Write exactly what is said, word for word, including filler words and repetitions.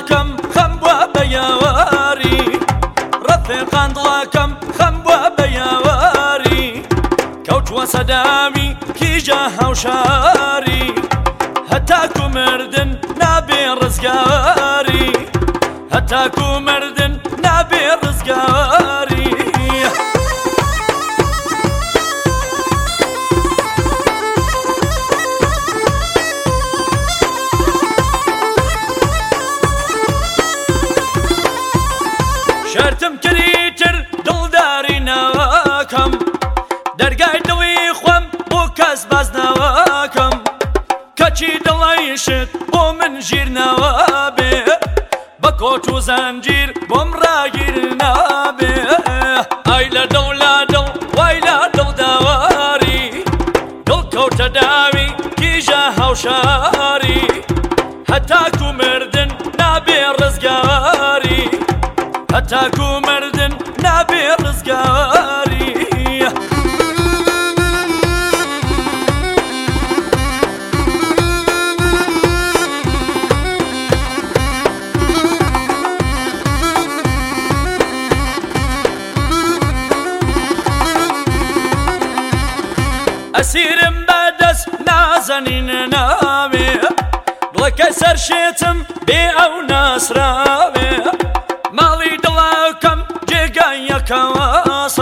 دڵەکەم خەم بووە بە یاواری ڕەفیقان دڵەکەم خەم بووە بە یاواری کەوتووە سەدامی کیژە هاوشاری هەتاکو مردن نابێ ڕزگاری هەتاکو مردن نابێ ڕزگاری شرتم کریتر دڵداری ناوەکەم دەرگای دڵی خۆم بۆ کەس باز ناوەکەم کەچی دڵەیشت بۆ من ژیر ناوەبێ بە کۆت و زەنجیر بۆم ڕاگیر نابێ ئای لە دڵ لا دڵ وای لە دڵ داواری دڵ کەوتە داوی کیژە هاوشاری هەتاکو مردن نابێ ڕزگاری هەتاکو مردن نابێ ڕزگاری ئەسیرم بەدەست نازەنین ناوێ دڵەکەی سەرشێتم بێ ئەو ناسراوێ